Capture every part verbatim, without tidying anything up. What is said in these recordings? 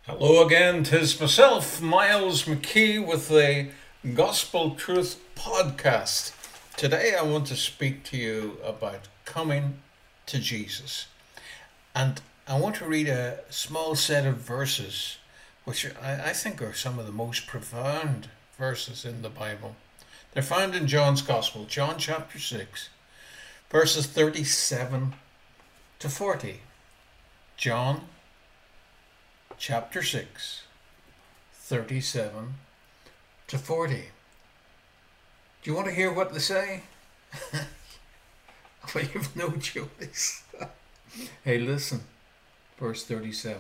Hello again, tis myself, Miles McKee, with the Gospel Truth Podcast. Today I want to speak to you about coming to Jesus. And I want to read a small set of verses, which I, I think are some of the most profound verses in the Bible. They're found in John's Gospel, John chapter six, verses thirty-seven to forty. John chapter six, thirty-seven to forty. Do you want to hear what they say? Well, you've no choice. Hey, listen. Verse thirty-seven.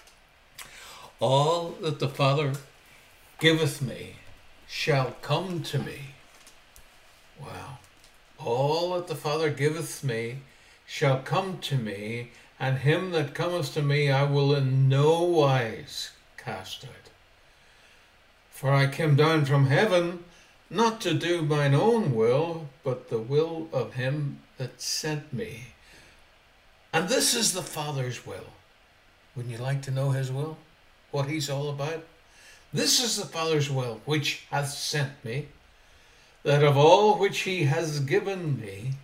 All that the Father giveth me shall come to me. Wow. All that the Father giveth me shall come to me, and him that cometh to me I will in no wise cast out. For I came down from heaven, not to do mine own will, but the will of him that sent me. And this is the Father's will. Wouldn't you like to know his will? What he's all about? This is the Father's will, which hath sent me, that of all which he has given me,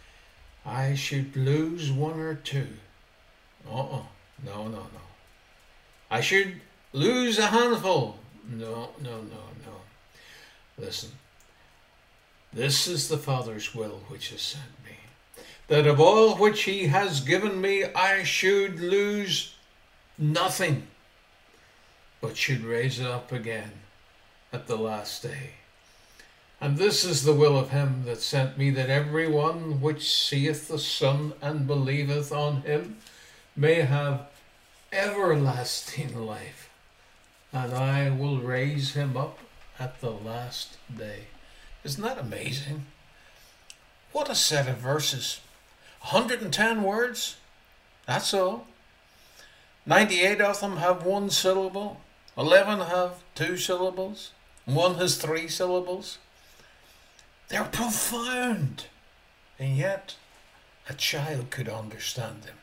I should lose one or two. Uh-uh. No, no, no. I should lose a handful. No, no, no, no. Listen. This is the Father's will which has sent me, that of all which he has given me I should lose nothing, but should raise it up again at the last day. And this is the will of him that sent me, that every one which seeth the Son and believeth on him may have everlasting life, and I will raise him up at the last day. Isn't that amazing? What a set of verses. one hundred ten words, that's all. ninety-eight of them have one syllable, eleven have two syllables, one has three syllables. They're profound, and yet a child could understand them.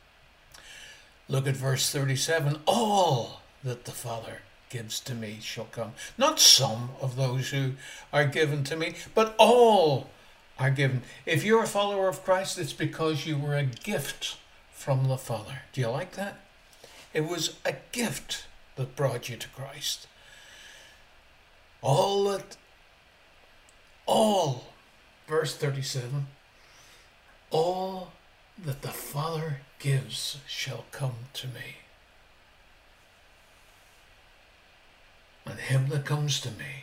Look at verse thirty-seven. All that the Father gives to me shall come. Not some of those who are given to me, but all are given. If you're a follower of Christ, it's because you were a gift from the Father. Do you like that? It was a gift that brought you to Christ. All that, all, verse thirty-seven, all that the Father gives shall come to me. And him that comes to me,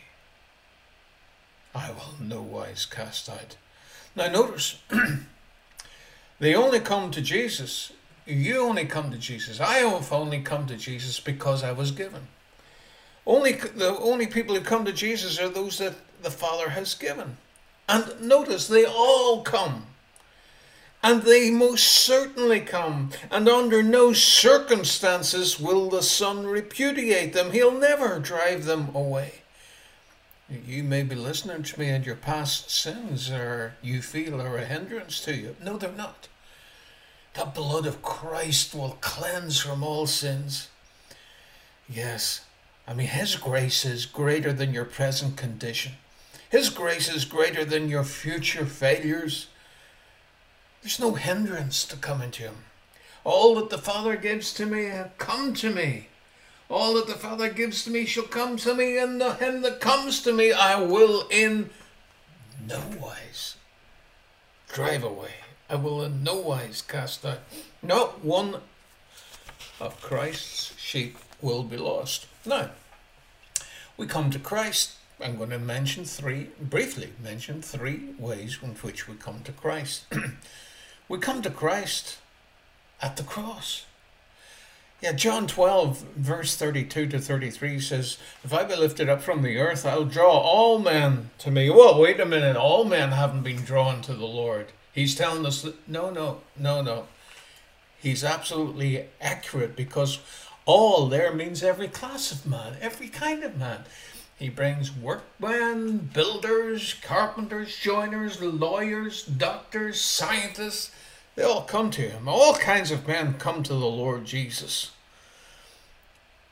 I will no wise cast out. Now notice, they only come to Jesus. You only come to Jesus. I have only come to Jesus because I was given. Only the only people who come to Jesus are those that the Father has given. And notice, they all come. And they most certainly come, and under no circumstances will the Son repudiate them. He'll never drive them away. You may be listening to me and your past sins, or you feel are a hindrance to you. No, they're not. The blood of Christ will cleanse from all sins. Yes, I mean, his grace is greater than your present condition. His grace is greater than your future failures. There's no hindrance to coming to him. All that the Father gives to me, come to me. All that the Father gives to me shall come to me, and the him that comes to me I will in no wise drive away. I will in no wise cast out. Not one of Christ's sheep will be lost. Now, we come to Christ. I'm going to mention three, briefly mention three ways in which we come to Christ. We come to Christ at the cross. Yeah, John twelve, verse thirty-two to thirty-three says, if I be lifted up from the earth, I'll draw all men to me. Well, wait a minute, all men haven't been drawn to the Lord. He's telling us that, no, no, no, no. He's absolutely accurate, because all there means every class of man, every kind of man. He brings workmen, builders, carpenters, joiners, lawyers, doctors, scientists. They all come to him. All kinds of men come to the Lord Jesus.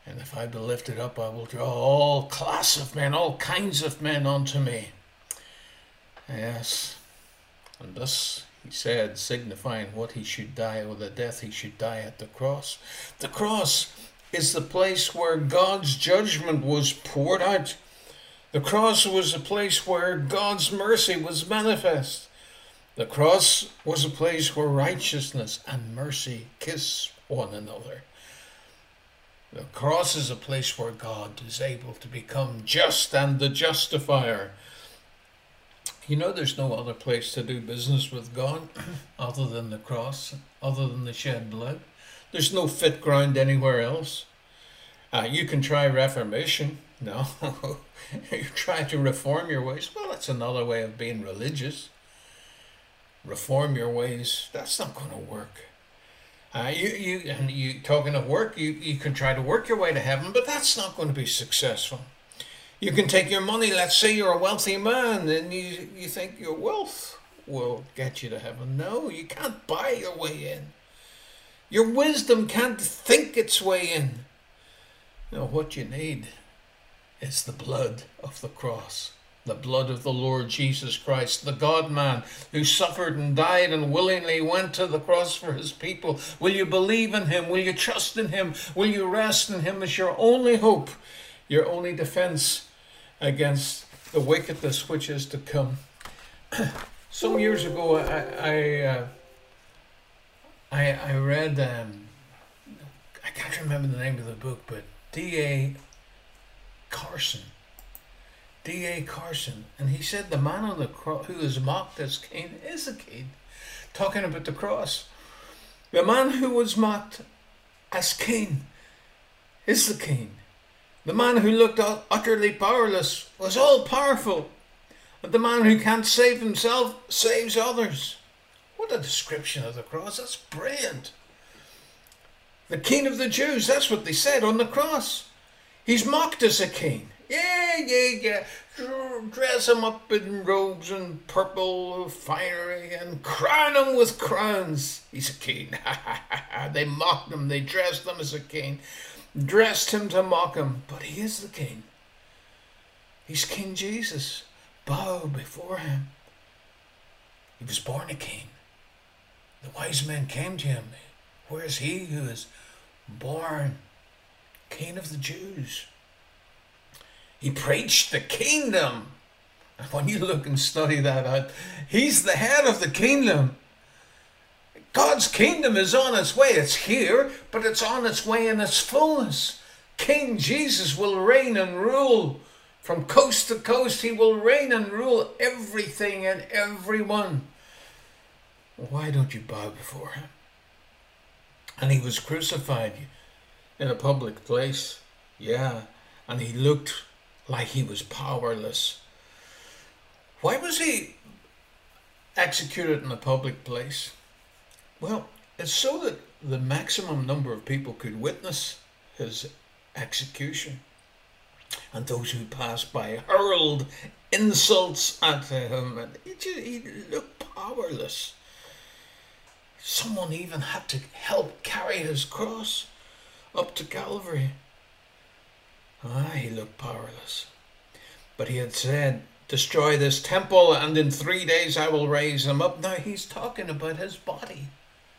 And if I be lifted up, I will draw all class of men, all kinds of men unto me. Yes. And thus he said, signifying what he should die, or the death he should die at the cross. The cross is the place where God's judgment was poured out. The cross was a place where God's mercy was manifest. The cross was a place where righteousness and mercy kiss one another. The cross is a place where God is able to become just and the justifier. You know, there's no other place to do business with God other than the cross, other than the shed blood. There's no fit ground anywhere else. Uh, you can try reformation. No. You try to reform your ways. Well, that's another way of being religious. Reform your ways. That's not going to work. Uh, you, you, and you talking of work, you, you can try to work your way to heaven, but that's not going to be successful. You can take your money, let's say you're a wealthy man, and you, you think your wealth will get you to heaven. No, you can't buy your way in. Your wisdom can't think its way in. No, what you need is the blood of the cross. The blood of the Lord Jesus Christ, the God-man who suffered and died and willingly went to the cross for his people. Will you believe in him? Will you trust in him? Will you rest in him as your only hope, your only defense against the wickedness which is to come? Some years ago, I I, uh, I, I read, um, I can't remember the name of the book, but D A Carson. D A Carson, and he said the man on the cross who is mocked as Cain is a Cain, talking about the cross. The man who was mocked as Cain is the Cain. The man who looked utterly powerless was all powerful. And the man who can't save himself saves others. What a description of the cross. That's brilliant. The King of the Jews, that's what they said on the cross. He's mocked as a king. Yeah, yeah, yeah. Dress him up in robes and purple finery and crown him with crowns. He's a king. They mocked him. They dressed him as a king. Dressed him to mock him. But he is the king. He's King Jesus. Bow before him. He was born a king. The wise men came to him. Where is he who is born King of the Jews? He preached the kingdom. And when you look and study that out, he's the head of the kingdom. God's kingdom is on its way. It's here, but it's on its way in its fullness. King Jesus will reign and rule. From coast to coast, he will reign and rule everything and everyone. Why don't you bow before him? And he was crucified in a public place. Yeah, and he looked like he was powerless. Why was he executed in a public place? Well, it's so that the maximum number of people could witness his execution. And those who passed by hurled insults at him, and he, just, he looked powerless. Someone even had to help carry his cross up to Calvary. Ah, he looked powerless. But he had said, destroy this temple and in three days I will raise him up. Now he's talking about his body,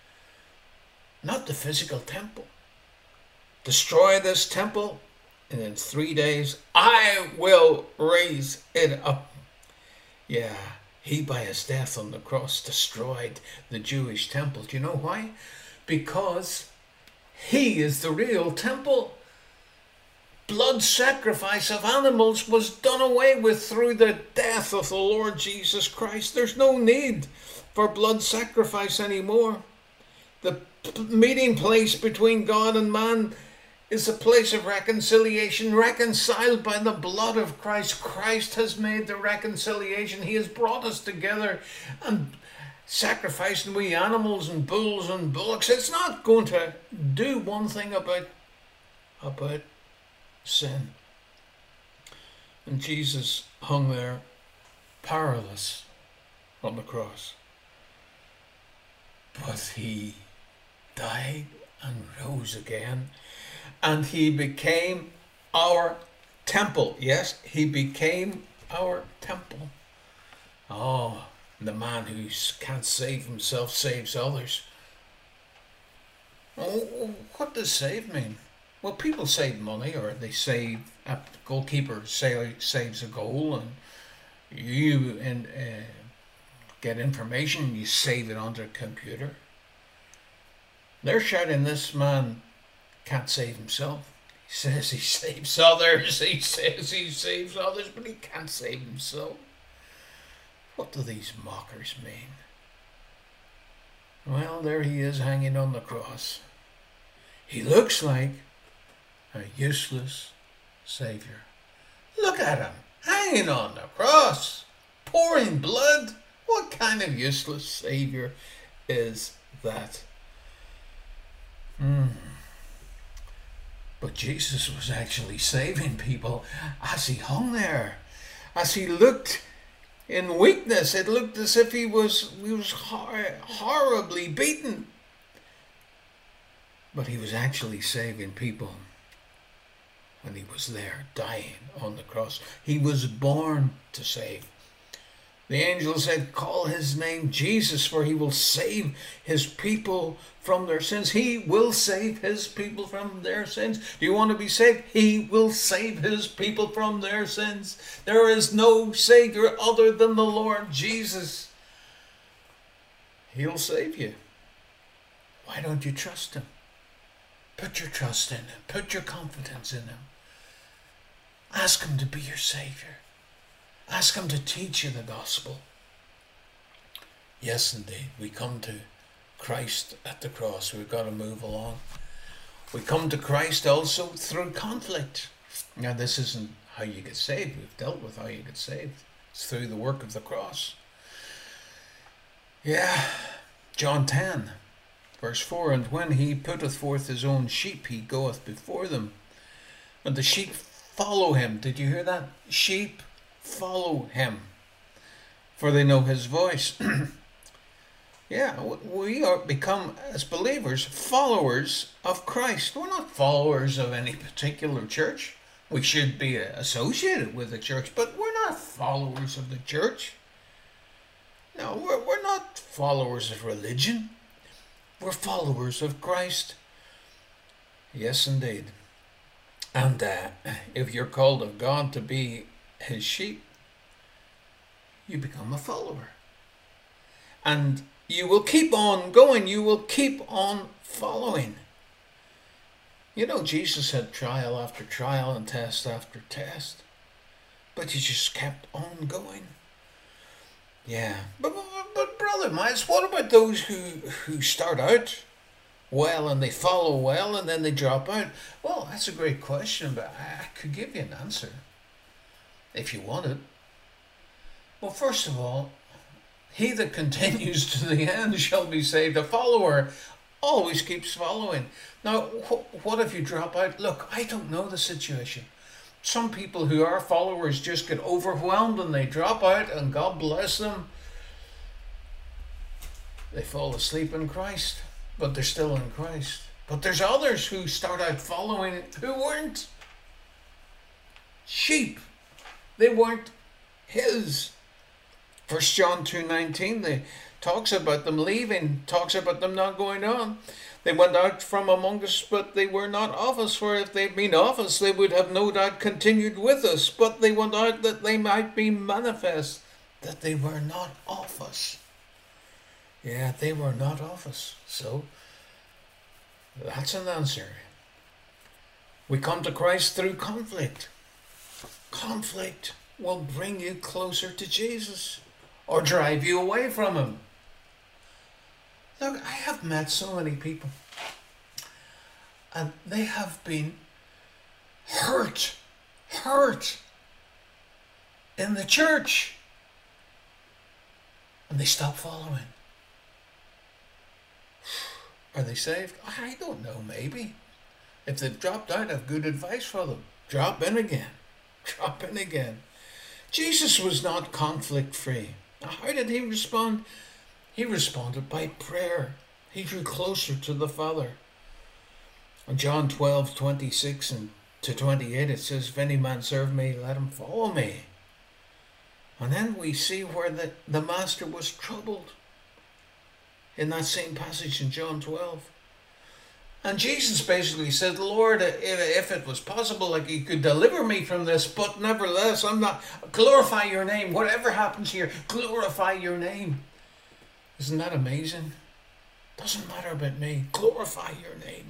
not the physical temple. Destroy this temple and in three days I will raise it up. Yeah, he by his death on the cross destroyed the Jewish temple. Do you know why? Because he is the real temple. Blood sacrifice of animals was done away with through the death of the Lord Jesus Christ. There's no need for blood sacrifice anymore. The meeting place between God and man is a place of reconciliation, reconciled by the blood of Christ. Christ has made the reconciliation. He has brought us together, and sacrificing we animals and bulls and bullocks, it's not going to do one thing about, about sin. And Jesus hung there powerless on the cross. But he died and rose again. and he became our temple. Yes, he became our temple. Oh, the man who can't save himself saves others. Oh, what does save mean? Well, people save money, or they save, a goalkeeper saves a goal, and you and uh, get information, you save it onto a computer. They're shouting, this man can't save himself. He says he saves others, he says he saves others, but he can't save himself. What do these mockers mean? Well, there he is hanging on the cross. He looks like a useless Savior. Look at him, hanging on the cross, pouring blood. What kind of useless Savior is that? Hmm. But Jesus was actually saving people as he hung there, as he looked in weakness. It looked as if he was, he was hor- horribly beaten. But he was actually saving people when he was there dying on the cross. He was born to save. The angel said, call his name Jesus, for he will save his people from their sins. He will save his people from their sins. Do you want to be saved? He will save his people from their sins. There is no Savior other than the Lord Jesus. He'll save you. Why don't you trust him? Put your trust in him. Put your confidence in him. Ask him to be your Savior. Ask him to teach you the gospel. Yes, indeed. We come to Christ at the cross. We've got to move along. We come to Christ also through conflict. Now, this isn't how you get saved. We've dealt with how you get saved. It's through the work of the cross. Yeah. John ten, verse four. And when he putteth forth his own sheep, he goeth before them, and the sheep follow him. Did you hear that? Sheep follow him, for they know his voice. Yeah, we are become, as believers, followers of Christ. We're not followers of any particular church. We should be associated with the church, but we're not followers of the church. No, we're, we're not followers of religion. We're followers of Christ. Yes, indeed. And uh, if you're called of God to be his sheep, you become a follower. And you will keep on going. You will keep on following. You know, Jesus had trial after trial and test after test, but he just kept on going. Yeah. But, but, but brother Miles, what about those who, who start out well and they follow well and then they drop out? Well, that's a great question, but I, I could give you an answer if you want it. Well, first of all, he that continues to the end shall be saved. A follower always keeps following. Now, wh- what if you drop out? Look, I don't know the situation. Some people who are followers just get overwhelmed and they drop out, and God bless them. They fall asleep in Christ, but they're still in Christ. But there's others who start out following who weren't sheep. They weren't his. First John two nineteen, they talks about them leaving, talks about them not going on. They went out from among us, but they were not of us. For if they had been of us, they would have no doubt continued with us. But they went out that they might be manifest that they were not of us. Yeah, they were not of us. So, that's an answer. We come to Christ through conflict. Conflict will bring you closer to Jesus or drive you away from him. Look, I have met so many people, and they have been hurt, hurt in the church, and they stop following. Are they saved? I don't know, maybe. If they've dropped out, I have good advice for them. Drop in again. Drop in again. Jesus was not conflict free. Now, how did he respond? He responded by prayer. He drew closer to the Father. In John twelve, twenty-six and to twenty-eight, it says, if any man serve me, let him follow me. And then we see where the, the master was troubled in that same passage in John twelve. And Jesus basically said, Lord, if, if it was possible, like you could deliver me from this, but nevertheless, I'm not, glorify your name. Whatever happens here, glorify your name. Isn't that amazing? Doesn't matter about me. Glorify your name.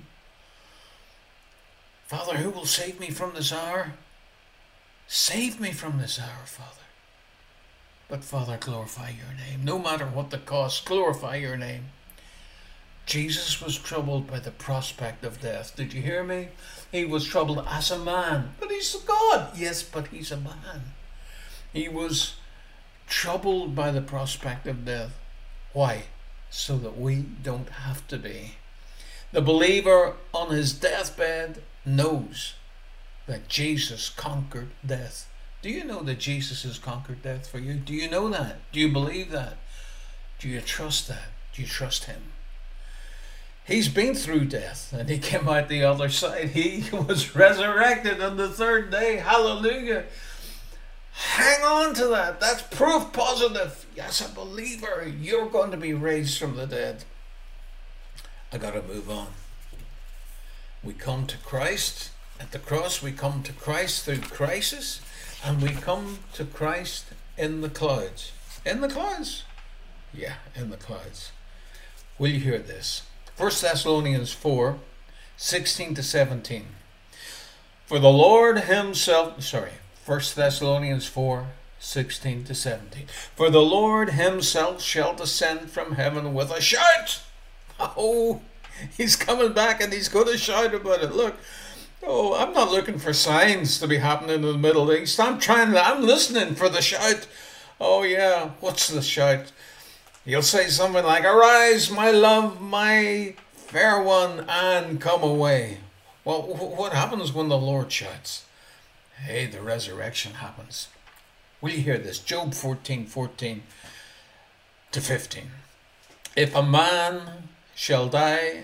Father, who will save me from this hour? Save me from this hour, Father. But Father, glorify your name. No matter what the cost, glorify your name. Jesus was troubled by the prospect of death. Did you hear me? He was troubled as a man. But he's a God. Yes, but he's a man. He was troubled by the prospect of death. Why? So that we don't have to be. The believer on his deathbed knows that Jesus conquered death. Do you know that Jesus has conquered death for you? Do you know that? Do you believe that? Do you trust that? Do you trust him? He's been through death and he came out the other side. He was resurrected on the third day. Hallelujah. Hang on to that. That's proof positive. As a believer, you're going to be raised from the dead. I got to move on. We come to Christ at the cross. We come to Christ through crisis. And we come to Christ in the clouds. In the clouds? Yeah, in the clouds. Will you hear this? First Thessalonians four, sixteen to seventeen. For the Lord himself, sorry, First Thessalonians four, sixteen to seventeen. For the Lord himself shall descend from heaven with a shout. Oh, he's coming back and he's going to shout about it. Look. Oh, I'm not looking for signs to be happening in the Middle East. I'm trying to, I'm listening for the shout. Oh yeah, what's the shout? You'll say something like, arise, my love, my fair one, and come away. Well, what happens when the Lord shouts? Hey, the resurrection happens. Will you hear this? Job fourteen, fourteen to fifteen. If a man shall die,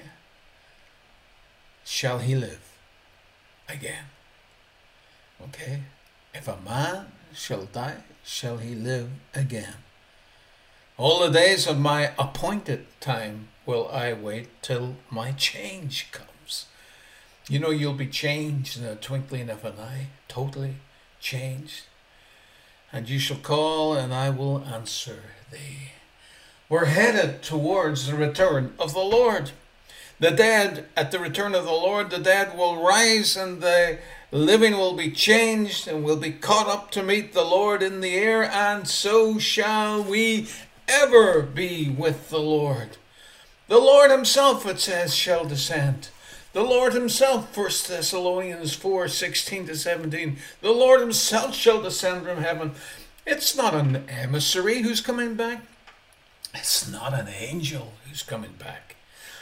shall he live again? Okay? If a man shall die, shall he live again? All the days of my appointed time will I wait till my change comes. You know, you'll be changed in a twinkling of an eye, totally changed. And you shall call, and I will answer thee. We're headed towards the return of the Lord. The dead, at the return of the Lord, the dead will rise and the living will be changed and will be caught up to meet the Lord in the air, and so shall we ever be with the Lord. The Lord himself, it says, shall descend. The Lord himself, First Thessalonians four, sixteen to seventeen, the Lord himself shall descend from heaven. It's not an emissary who's coming back. It's not an angel who's coming back.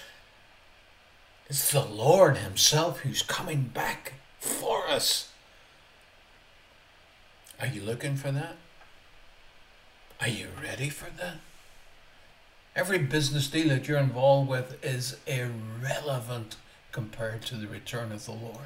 It's the Lord himself who's coming back for us. Are you looking for that? Are you ready for that? Every business deal that you're involved with is irrelevant compared to the return of the Lord.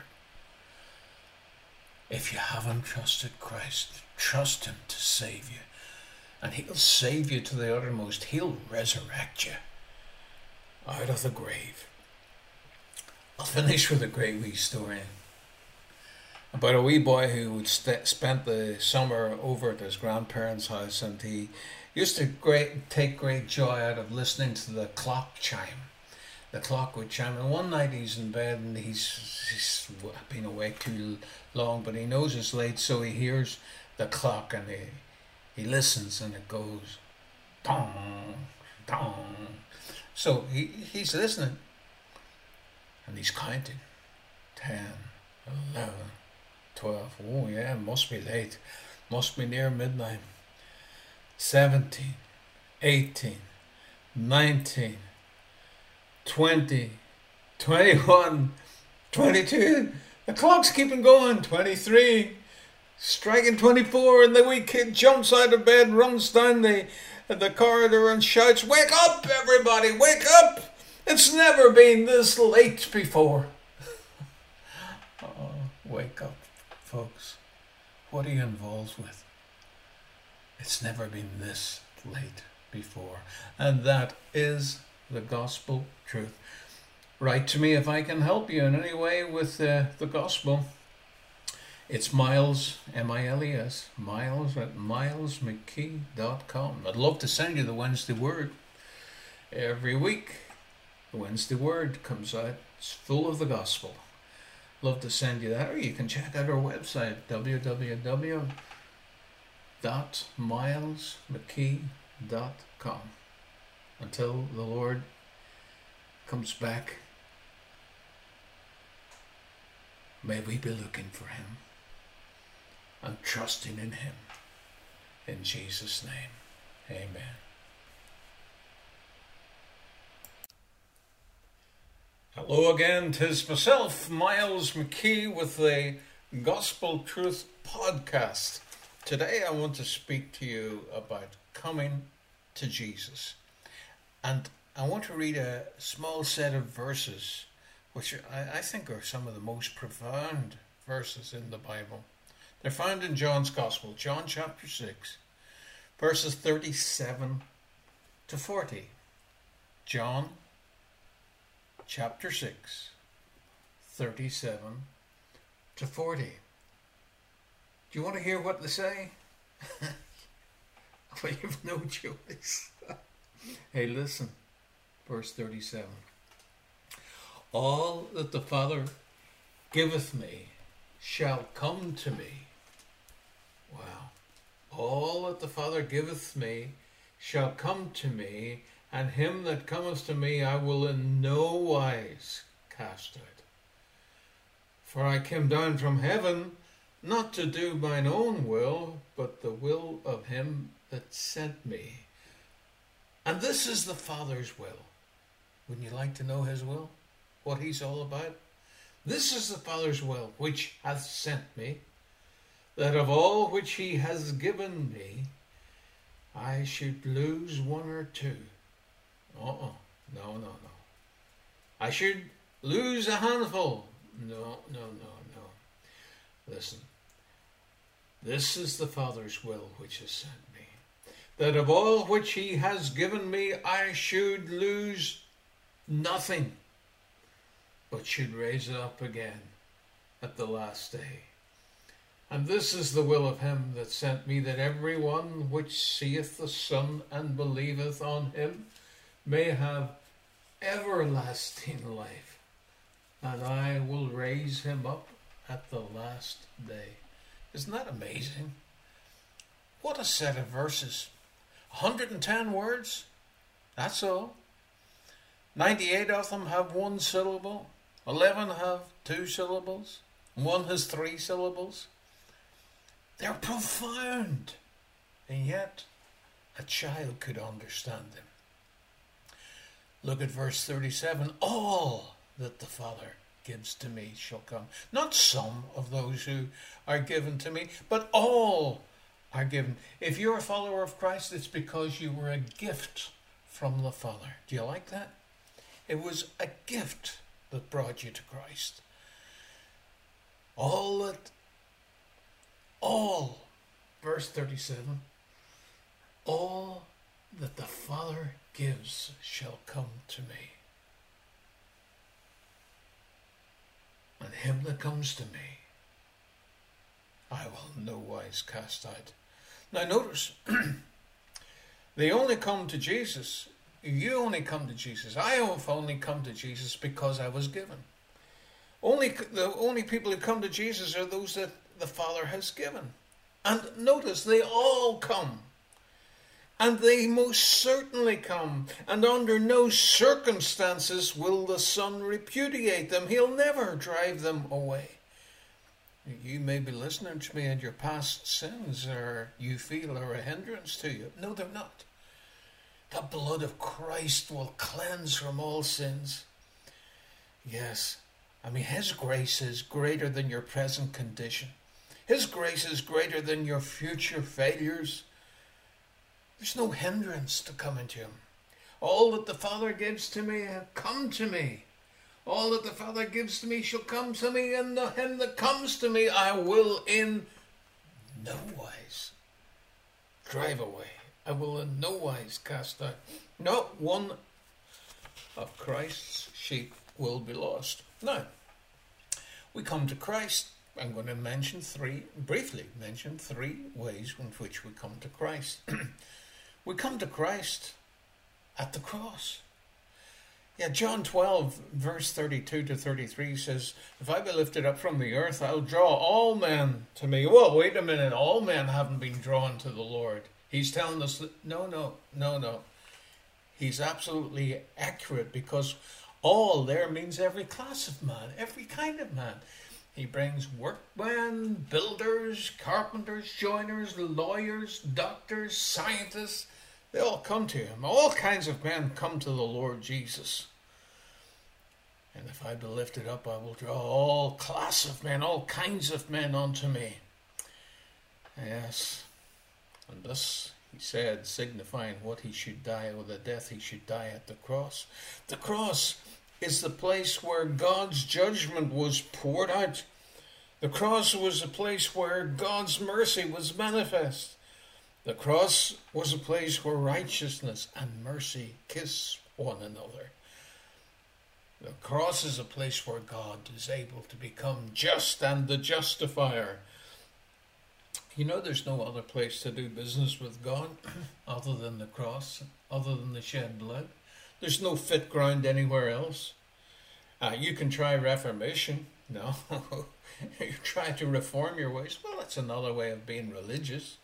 If you haven't trusted Christ, trust him to save you. And he'll save you to the uttermost. He'll resurrect you out of the grave. I'll finish with a great wee story about a wee boy who would st- spent the summer over at his grandparents' house, and he used to great take great joy out of listening to the clock chime. The clock would chime, and one night he's in bed and he's, he's been awake too long, but he knows it's late, so he hears the clock and he he listens, and it goes dong, dong. So he, he's listening. And he's counting. ten, eleven, twelve. Oh yeah, must be late. Must be near midnight. seventeen, eighteen, nineteen, twenty, twenty-one, twenty-two. The clock's keeping going. twenty-three. Striking twenty-four, and the wee kid jumps out of bed, runs down the, the corridor and shouts, "Wake up, everybody, wake up! It's never been this late before." Wake up, folks. What are you involved with? It's never been this late before. And that is the gospel truth. Write to me if I can help you in any way with uh, the gospel. It's Miles, M I L E S, Miles at miles mckee dot com. I'd love to send you the Wednesday Word. Every week, the Wednesday Word comes out. It's full of the gospel. Love to send you that. Or you can check out our website, w w w dot miles mckee dot com. Until the Lord comes back, may we be looking for him and trusting in him. In Jesus' name, amen. Hello again, 'tis myself, Miles McKee, with the Gospel Truth Podcast. Today I want to speak to you about coming to Jesus. And I want to read a small set of verses, which I, I think are some of the most profound verses in the Bible. They're found in John's Gospel, John chapter six, verses thirty-seven to forty. John chapter six, thirty-seven to forty. Do you want to hear what they say? Well, you've no choice. Hey, listen. Verse thirty-seven. All that the Father giveth me shall come to me. Wow. All that the Father giveth me shall come to me, and him that cometh to me I will in no wise cast out. For I came down from heaven, not to do mine own will, but the will of him that sent me. And this is the Father's will. Wouldn't you like to know his will? What he's all about? This is the Father's will, which hath sent me, that of all which he has given me, I should lose one or two. Uh-uh. No, no, no. I should lose a handful. No, no, no, no. Listen. This is the Father's will which has sent me, that of all which he has given me, I should lose nothing, but should raise it up again at the last day. And this is the will of him that sent me, that every one which seeth the Son and believeth on him may have everlasting life, and I will raise him up at the last day. Isn't that amazing? What a set of verses. one hundred ten words, that's all. ninety-eight of them have one syllable. eleven have two syllables. One has three syllables. They're profound. And yet, a child could understand them. Look at verse thirty-seven. All that the Father gives to me shall come. Not some of those who are given to me, but all are given. If you're a follower of Christ, it's because you were a gift from the Father. Do you like that? It was a gift that brought you to Christ. All that, all, verse thirty-seven, all that the Father gives shall come to me. And him that comes to me, I will no wise cast out. Now notice, they only come to Jesus. You only come to Jesus. I have only come to Jesus because I was given. Only the only people who come to Jesus are those that the Father has given. And notice, they all come. And they most certainly come. And under no circumstances will the Son repudiate them. He'll never drive them away. You may be listening to me and your past sins, or you feel are a hindrance to you. No, they're not. The blood of Christ will cleanse from all sins. Yes, I mean, his grace is greater than your present condition. His grace is greater than your future failures. There's no hindrance to coming to him. All that the Father gives to me, come to me. All that the Father gives to me shall come to me, and the him that comes to me I will in no wise drive away. I will in no wise cast out. Not one of Christ's sheep will be lost. Now, we come to Christ. I'm going to mention three, briefly mention three ways in which we come to Christ. We come to Christ at the cross. Yeah, John twelve, verse thirty-two to thirty-three says, if I be lifted up from the earth, I'll draw all men to me. Well, wait a minute, all men haven't been drawn to the Lord. He's telling us that, no, no, no, no. He's absolutely accurate, because all there means every class of man, every kind of man. He brings workmen, builders, carpenters, joiners, lawyers, doctors, scientists. They all come to him. All kinds of men come to the Lord Jesus. And if I be lifted up, I will draw all class of men, all kinds of men unto me. Yes. And this, he said, signifying what he should die, or the death he should die at the cross. The cross is the place where God's judgment was poured out. The cross was a place where God's mercy was manifest. The cross was a place where righteousness and mercy kiss one another. The cross is a place where God is able to become just and the justifier. You know, there's no other place to do business with God other than the cross, other than the shed blood. There's no fit ground anywhere else. Uh, you can try reformation. No. You try to reform your ways. Well, that's another way of being religious.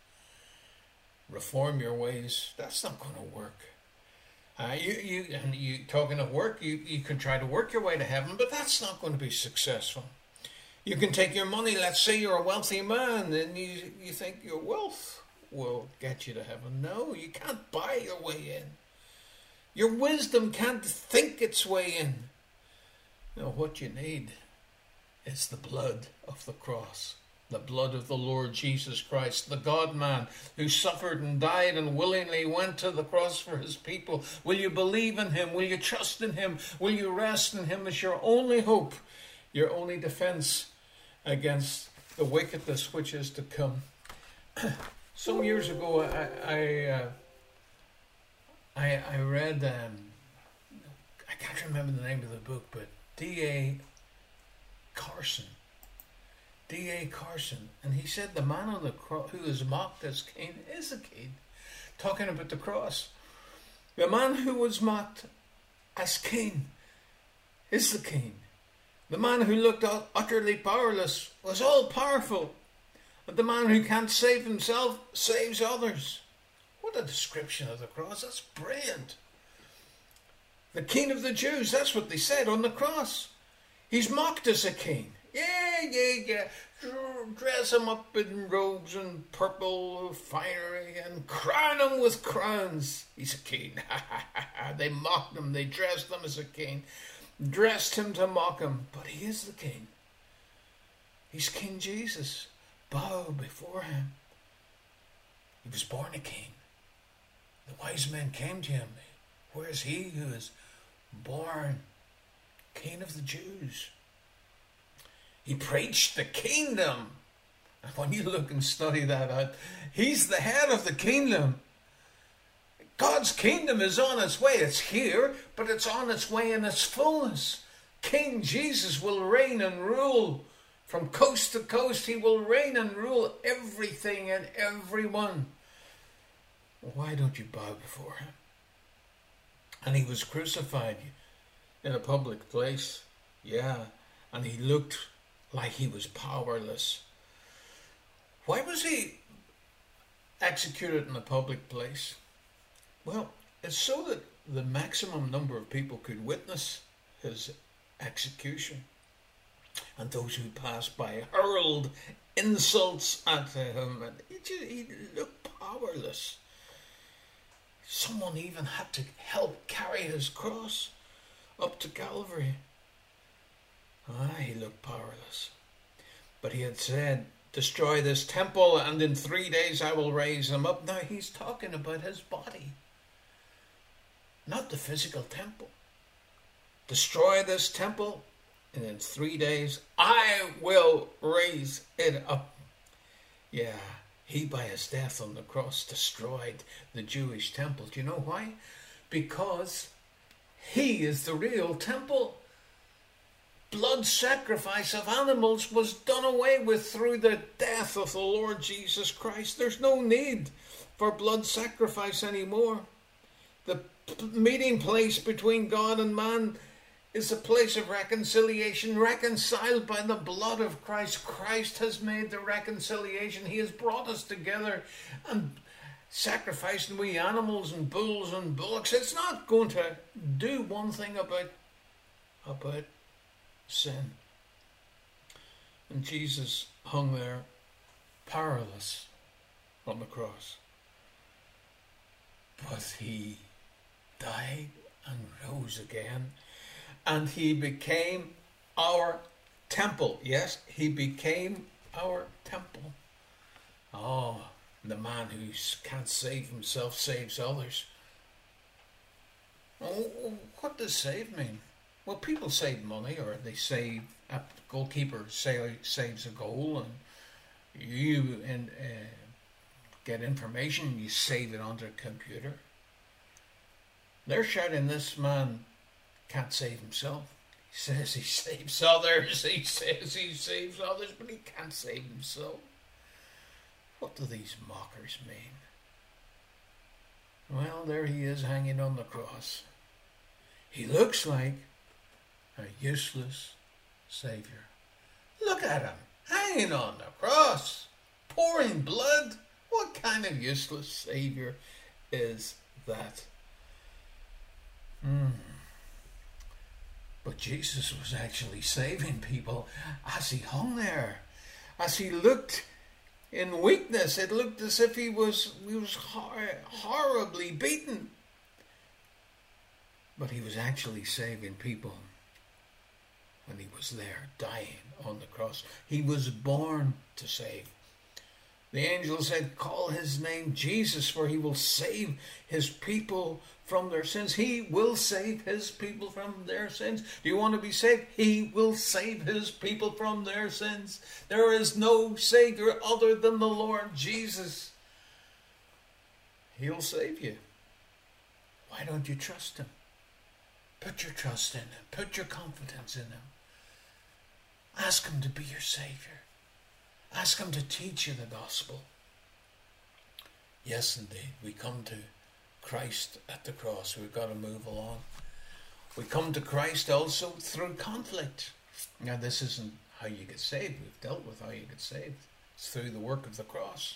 Reform your ways. That's not going to work. Uh, you, you, and you talking of work, you, you can try to work your way to heaven, but that's not going to be successful. You can take your money. Let's say you're a wealthy man, and you, you think your wealth will get you to heaven. No, you can't buy your way in. Your wisdom can't think its way in. No, what you need is the blood of the cross, the blood of the Lord Jesus Christ, the God-man who suffered and died and willingly went to the cross for his people. Will you believe in him? Will you trust in him? Will you rest in him as your only hope, your only defense against the wickedness which is to come? Some years ago, I I, uh, I, I read, um, I can't remember the name of the book, but D A Carson. D A Carson. And he said the man on the cross who is mocked as Cain is a Cain. Talking about the cross. The man who was mocked as Cain is the Cain. The man who looked utterly powerless was all powerful. And the man who can't save himself saves others. What a description of the cross. That's brilliant. The King of the Jews, that's what they said on the cross. He's mocked as a king. Yeah, yeah, yeah. Dress him up in robes and purple finery and crown him with crowns. He's a king. They mocked him. They dressed him as a king. Dressed him to mock him. But he is the king. He's King Jesus. Bow before him. He was born a king. The wise men came to him. Where is he who is born King of the Jews? He preached the kingdom. And when you look and study that out, he's the head of the kingdom. God's kingdom is on its way. It's here, but it's on its way in its fullness. King Jesus will reign and rule from coast to coast. He will reign and rule everything and everyone. Why don't you bow before him? And he was crucified in a public place. Yeah, and he looked like he was powerless. Why was he executed in a public place? Well, it's so that the maximum number of people could witness his execution. And those who passed by hurled insults at him, and he, just, he looked powerless. Someone even had to help carry his cross up to Calvary. Ah, he looked powerless. But he had said, destroy this temple and in three days I will raise him up. Now he's talking about his body. Not the physical temple. destroy this temple, and in three days I will raise it up. Yeah, he by his death on the cross destroyed the Jewish temple. Do you know why? Because he is the real temple. Blood sacrifice of animals was done away with through the death of the Lord Jesus Christ. There's no need for blood sacrifice anymore. The meeting place between God and man is a place of reconciliation, reconciled by the blood of Christ. Christ has made the reconciliation. He has brought us together, and sacrificing we animals and bulls and bullocks, it's not going to do one thing about, about sin. And Jesus hung there powerless on the cross. But he died and rose again, and he became our temple. Yes, he became our temple. Oh, the man who can't save himself saves others. Oh, what does save mean? Well, people save money, or they save, a goalkeeper say, saves a goal, and you and uh, get information, you save it onto a computer. They're shouting, this man can't save himself. He says he saves others, he says he saves others, but he can't save himself. What do these mockers mean? Well, there he is hanging on the cross. He looks like a useless Savior. Look at him, hanging on the cross, pouring blood. What kind of useless Savior is that? Hmm. But Jesus was actually saving people as he hung there, as he looked in weakness. It looked as if he was, he was hor- horribly beaten. But he was actually saving people. And he was there, dying on the cross. He was born to save. The angel said, call his name Jesus, for he will save his people from their sins. He will save his people from their sins. Do you want to be saved? He will save his people from their sins. There is no Savior other than the Lord Jesus. He'll save you. Why don't you trust him? Put your trust in him. Put your confidence in him. Ask him to be your Savior. Ask him to teach you the gospel. Yes, indeed. We come to Christ at the cross. We've got to move along. We come to Christ also through conflict. Now, this isn't how you get saved. We've dealt with how you get saved. It's through the work of the cross.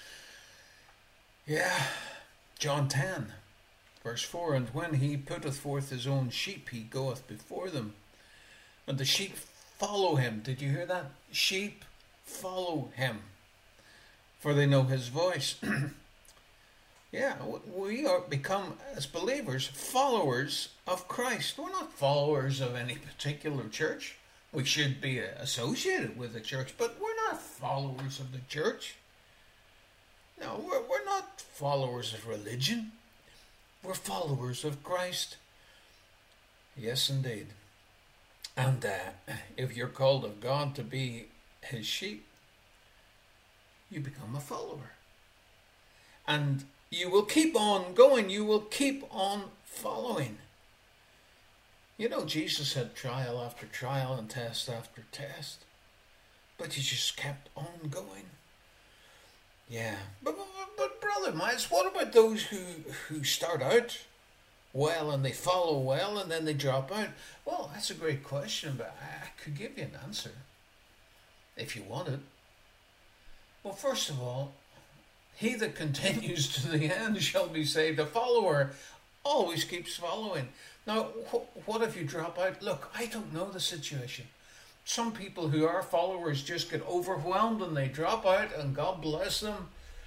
Yeah. John ten, verse four. And when he putteth forth his own sheep, he goeth before them. And the sheep follow him. Did you hear that? Sheep follow him, for they know his voice. Yeah, we are become, as believers, followers of Christ. We're not followers of any particular church. We should be associated with the church, but we're not followers of the church. No, we're, we're not followers of religion. We're followers of Christ. Yes, indeed. And uh, if you're called of God to be his sheep, you become a follower. And you will keep on going. You will keep on following. You know, Jesus had trial after trial and test after test. But he just kept on going. Yeah. But, but, but Brother Miles, what about those who, who start out well and they follow well and then they drop out? Well, that's a great question, but I, I could give you an answer if you want it. Well, first of all, he that continues to the end shall be saved. A follower always keeps following. Now, wh- what if you drop out? Look, I don't know the situation. Some people who are followers just get overwhelmed and they drop out, and God bless them.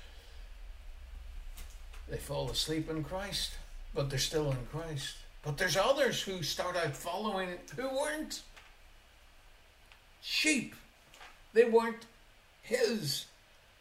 They fall asleep in Christ, but they're still in Christ. But there's others who start out following who weren't sheep. They weren't his.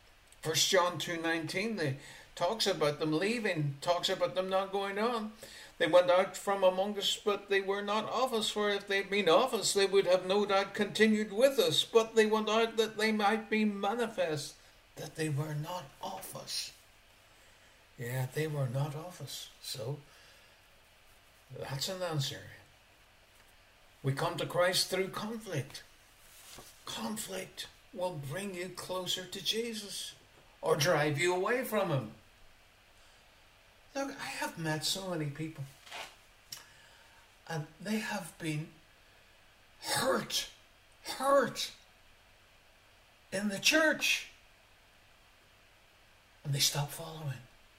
First John two nineteen, they talks about them leaving, talks about them not going on. They went out from among us, but they were not of us. For if they had been of us, they would have no doubt continued with us. But they went out that they might be manifest that they were not of us. Yeah, they were not of us. So, that's an answer. We come to Christ through conflict. Conflict will bring you closer to Jesus or drive you away from him. Look, I have met so many people and they have been hurt, hurt in the church, and they stop following.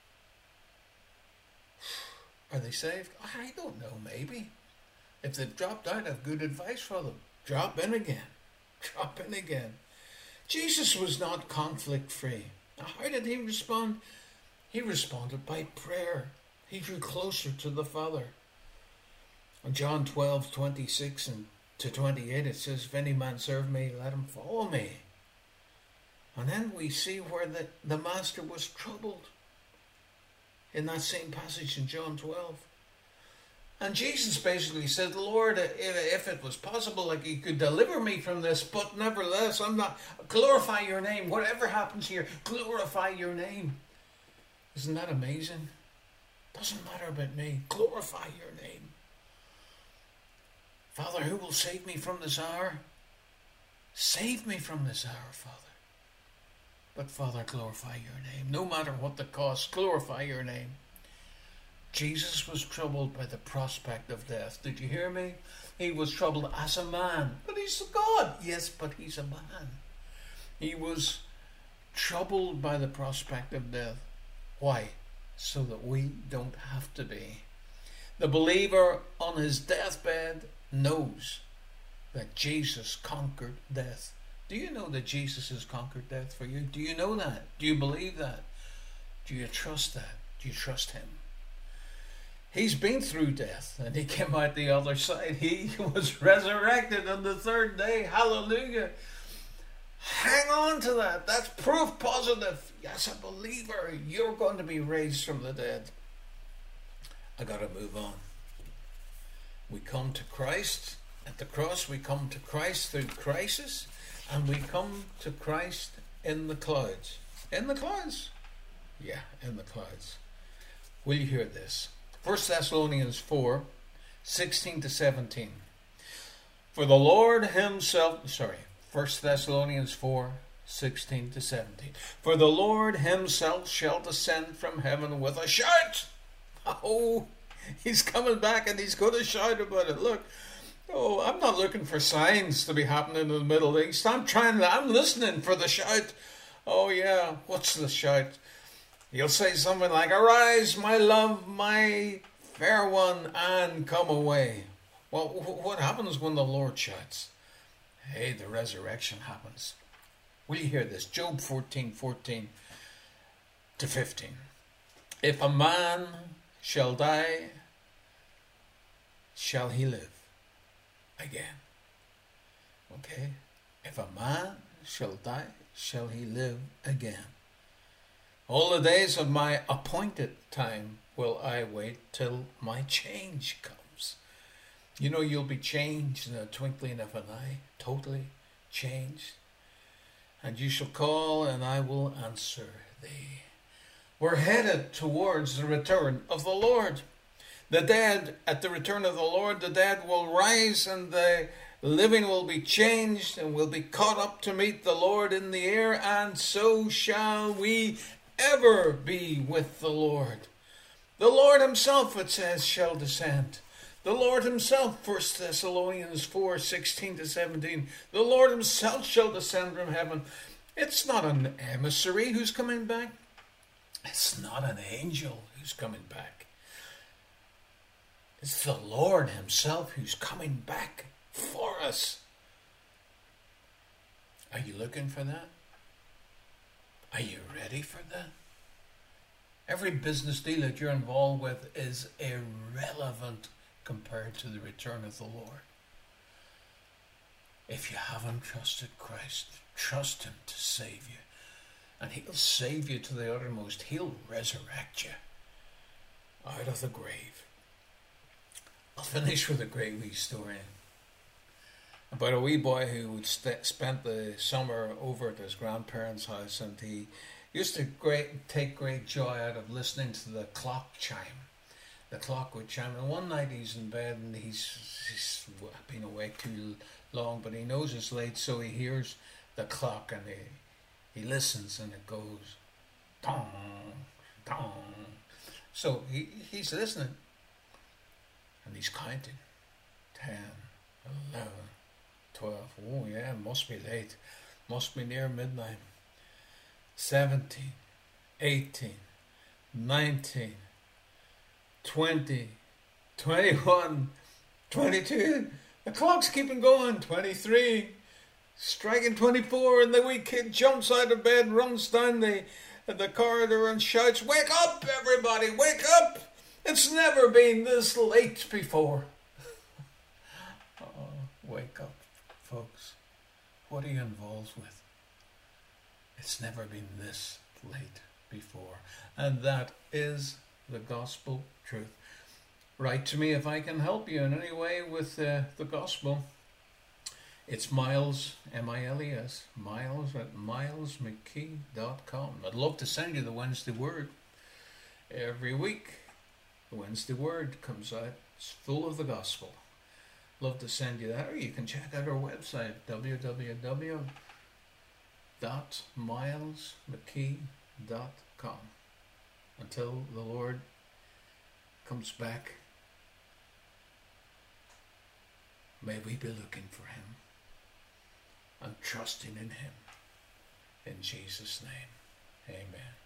Are they saved? I don't know, maybe. If they've dropped out, I have good advice for them. Drop in again. Drop in again. Jesus was not conflict free. Now, how did he respond? He responded by prayer. He drew closer to the Father. In John twelve, twenty-six and to twenty-eight, it says, if any man serve me, let him follow me. And then we see where the, the master was troubled in that same passage in John twelve. And Jesus basically said, Lord, if it was possible, like you could deliver me from this, but nevertheless, I'm not, glorify your name. Whatever happens here, glorify your name. Isn't that amazing? Doesn't matter about me. Glorify your name. Father, who will save me from this hour? Save me from this hour, Father. But Father, glorify your name. No matter what the cost, glorify your name. Jesus was troubled by the prospect of death. Did you hear me? He was troubled as a man. But he's a God. Yes, but he's a man. He was troubled by the prospect of death. Why? So that we don't have to be. The believer on his deathbed knows that Jesus conquered death. Do you know that Jesus has conquered death for you? Do you know that? Do you believe that? Do you trust that? Do you trust him? He's been through death and he came out the other side. He was resurrected on the third day. Hallelujah. Hang on to that. That's proof positive. As a believer, you're going to be raised from the dead. I got to move on. We come to Christ at the cross. We come to Christ through crisis. And we come to Christ in the clouds. In the clouds? Yeah, in the clouds. Will you hear this? First Thessalonians four, sixteen to seventeen. For the Lord himself, sorry, First Thessalonians four, sixteen to seventeen. For the Lord himself shall descend from heaven with a shout. Oh, he's coming back and he's going to shout about it. Look. Oh, I'm not looking for signs to be happening in the Middle East. I'm trying to, I'm listening for the shout. Oh yeah, what's the shout? He'll say something like, arise, my love, my fair one, and come away. Well, what happens when the Lord shouts? Hey, the resurrection happens. Will you hear this? Job fourteen, fourteen to fifteen. If a man shall die, shall he live again? Okay. If a man shall die, shall he live again? All the days of my appointed time will I wait till my change comes. You know, you'll be changed in a twinkling of an eye, totally changed. And you shall call, and I will answer thee. We're headed towards the return of the Lord. The dead, at the return of the Lord, the dead will rise and the living will be changed and will be caught up to meet the Lord in the air, and so shall we ever be with the Lord. The Lord himself, it says, shall descend. The Lord himself, First Thessalonians four, sixteen to seventeen, the Lord himself shall descend from heaven. It's not an emissary who's coming back. It's not an angel who's coming back. It's the Lord himself who's coming back for us. Are you looking for that? Are you ready for that? Every business deal that you're involved with is irrelevant compared to the return of the Lord. If you haven't trusted Christ, trust him to save you. And he'll save you to the uttermost. He'll resurrect you out of the grave. I'll finish with a great wee story about a wee boy who would st- spent the summer over at his grandparents' house, and he used to great take great joy out of listening to the clock chime. The clock would chime, and one night he's in bed and he's, he's been awake too long, but he knows it's late, so he hears the clock and he, he listens, and it goes dong, dong. So he, he's listening, and he's counting ten, eleven, twelve. Oh, yeah, must be late. Must be near midnight. seventeen, eighteen, nineteen, twenty, twenty-one, twenty-two. The clock's keeping going. twenty-three, striking twenty-four, and the wee kid jumps out of bed, runs down the, the corridor and shouts, "Wake up, everybody, wake up! It's never been this late before." Oh, wake up, folks. What are you involved with? It's never been this late before. And that is the gospel truth. Write to me if I can help you in any way with uh, the gospel. It's Miles, M I L E S, Miles at miles mckee dot com. I'd love to send you the Wednesday Word. Every week, the Wednesday Word comes out. It's full of the gospel. Love to send you that. Or you can check out our website, w w w dot miles mckee dot com. Until the Lord comes back, may we be looking for him and trusting in him. In Jesus' name, amen.